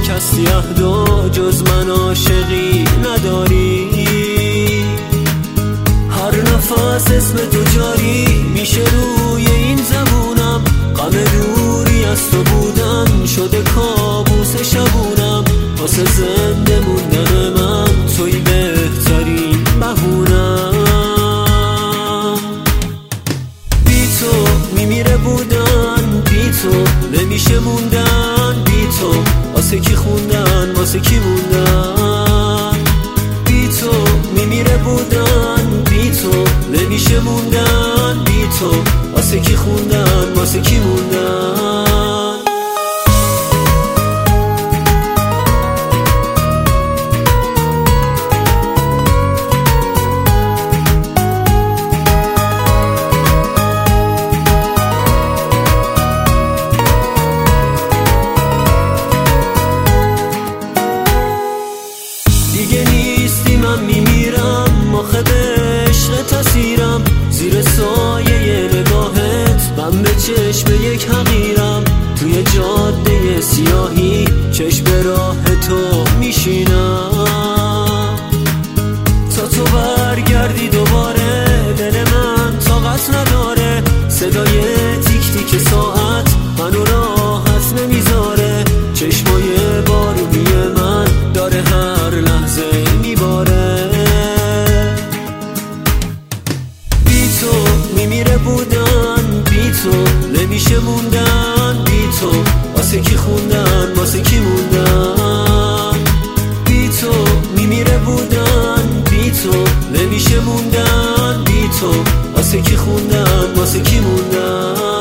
شکستی عهدا، جز من عاشقی نداری. هر نفس اسم تو جاری میشه روی این زبونم، غم دوری از تو بودن شده کابوس شبونم. واسه زنده موندن من توی بهترین بهونم. بی تو میمیره بودن، بی تو نمیشه موندن، بی تو واسه کی خوندن، واسه کی موندن. بی تو میمیره بودن، بی تو نمیشه موندن، بی تو واسه کی خوندن، واسه کی موندن. دیگه نیستی من میمیرم، آخه به عشق تسیرم. زیر سایه نگاهت من به چشم یک حقیرم. توی جاده سیاهی چشم به راه تو میشینم. تا تو برگردی دوباره دل من طاقت نداره. صدای تیک تیک ساعت منو راحت نمیذاره. چشمای بارونی من داره هر لحظه میباره. بی تو میمیره بودن، بی تو نمیشه موندن، بی تو واسه کی خوندن، واسه کی موندن. بی تو میمیره بودن، بی تو نمیشه موندن، بی تو واسه کی خوندن، واسه کی موندن.